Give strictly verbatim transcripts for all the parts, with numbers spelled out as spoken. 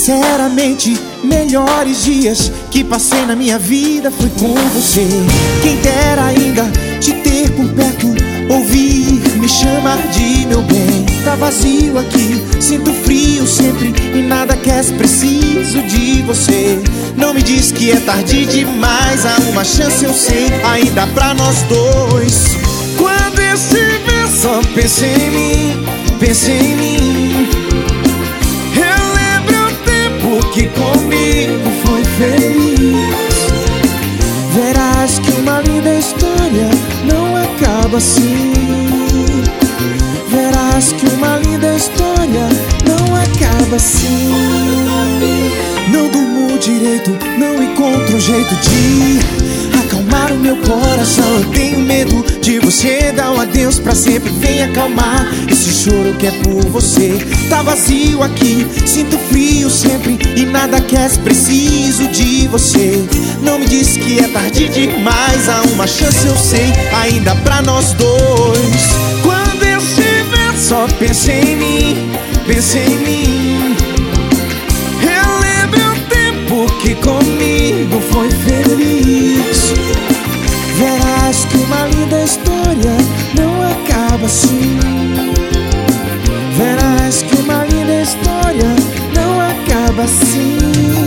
Sinceramente, melhores dias que passei na minha vida foi com você. Quem dera ainda te ter por perto, ouvir me chamar de meu bem. Tá vazio aqui, sinto frio sempre e nada quer, preciso de você. Não me diz que é tarde demais, há uma chance, eu sei, ainda pra nós dois. Quando estiver só pensei em mim, pensei em mim. Eu lembro o tempo que comigo foi feliz. Verás que uma linda história não acaba assim. Verás que uma linda história não acaba assim. Não durmo direito, não encontro um jeito de acalmar o meu coração. Eu tenho medo de você dar um adeus pra sempre. Vem acalmar esse choro que é por você. Tá vazio aqui, sinto frio sempre e nada quer, preciso de você. Não me diz que é tarde demais, há uma chance, eu sei, ainda pra nós dois. Quando eu estiver só pensei em mim, pensei em mim. Eu lembro o tempo que comigo foi feliz. Verás que uma linda história não acaba assim. Verás que uma linda história não acaba assim.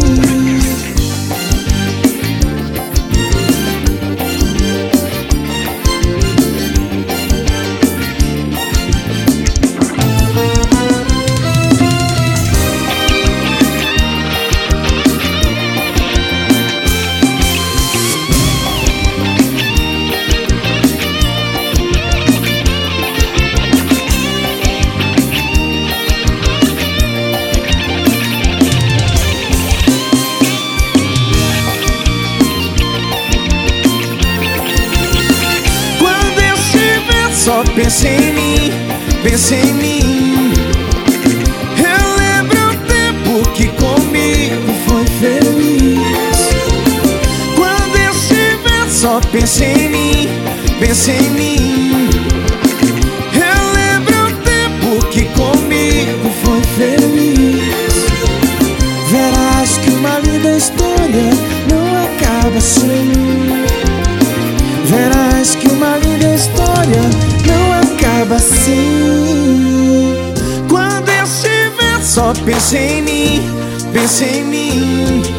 Só pensei em mim, pensei em mim. Eu lembro o tempo que comigo foi feliz. Quando eu estiver só pensei em mim, pensei em mim. Eu lembro o tempo que comigo foi feliz. Verás que uma linda história não acaba assim. Verás que uma linda história não acaba assim. Quando eu estiver só pensei em mim, pensei em mim.